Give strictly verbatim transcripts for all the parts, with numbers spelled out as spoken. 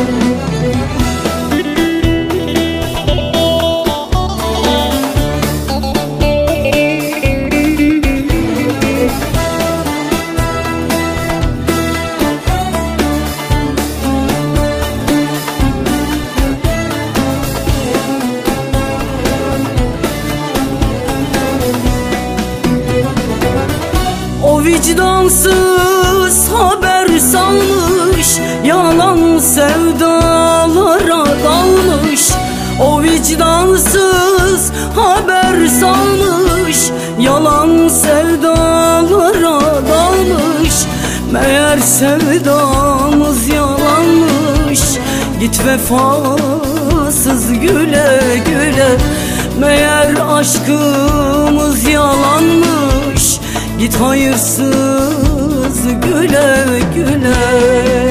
O vicdansız haber salmış, yalan sevdalara dalmış. O vicdansız haber salmış, yalan sevdalara dalmış. Meğer sevdamız yalanmış, git vefasız güle güle. Meğer aşkımız yalanmış, git hayırsız güle güle.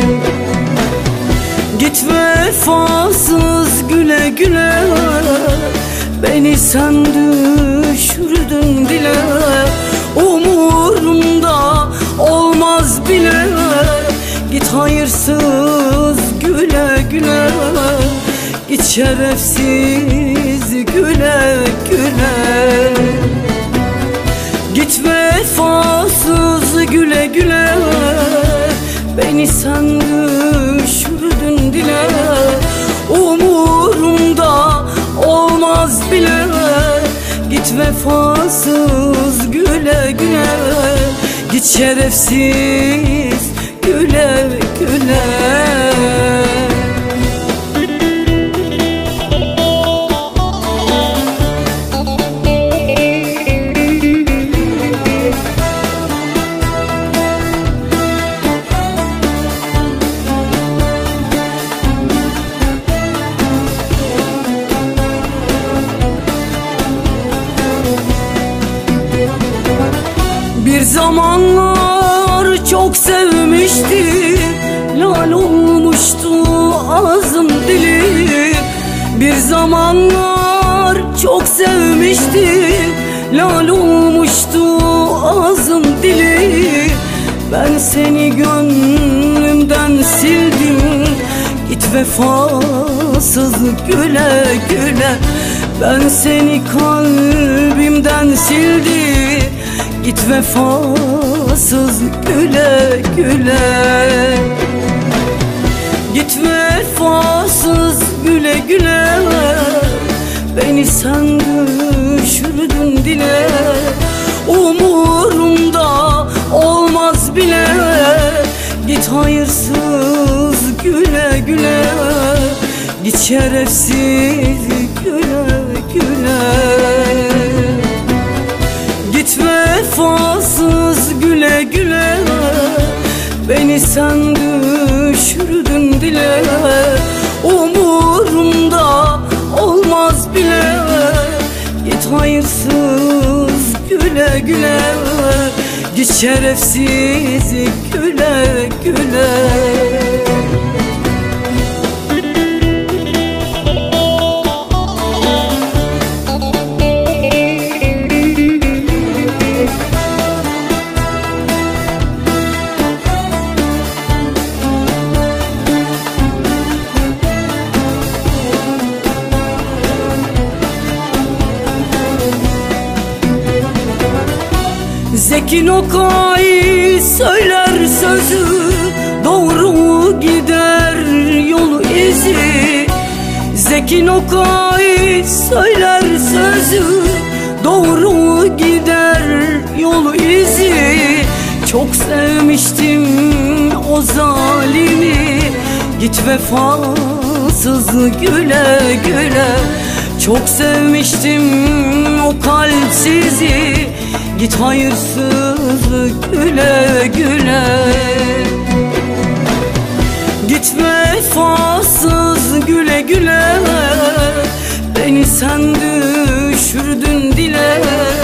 Git vefasız güle güle, beni sen düşürdün dile. Umurumda olmaz bile, git hayırsız güle güle. Git şerefsiz güle güle. Git vefasız güle güle, beni sen düşürdün dile. Umurumda olmaz bile, git vefasız güle güle. Git şerefsiz güle güle. Bir zamanlar çok sevmişti, lal olmuştu ağzım dili. Bir zamanlar çok sevmişti, lal olmuştu ağzım dili. Ben seni gönlümden sildim, git vefasız güle güle. Ben seni kalbimden sildim, git vefasız güle güle. Git vefasız güle güle, beni sen düşürdün dile. Umurumda olmaz bile, git hayırsız güle güle. Git şerefsiz güle güle. Git vefasız güle güle, beni sen düşürdün dile. Umurumda olmaz bile, git hayırsız güle güle. Git şerefsiz güle güle. Zeki Okay söyler sözü, doğru gider yolu izi. Zeki Okay söyler sözü, doğru gider yolu izi. Çok sevmiştim o zalimi, git vefasız güle güle. Çok sevmiştim o kalpsizi, git hayırsız güle güle. Git vefasız güle güle, beni sen düşürdün dile.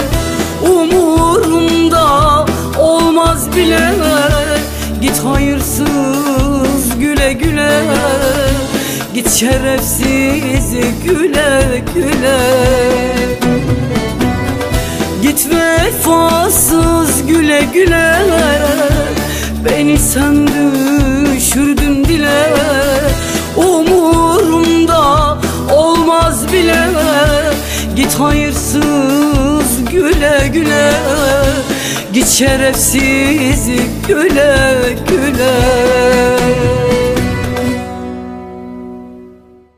Umurumda olmaz bile, git hayırsız güle güle. Git şerefsiz güle güle. Git vefasız güle güle, beni sen düşürdün dile. Git hayırsız güle güle, git şerefsiz güle güle.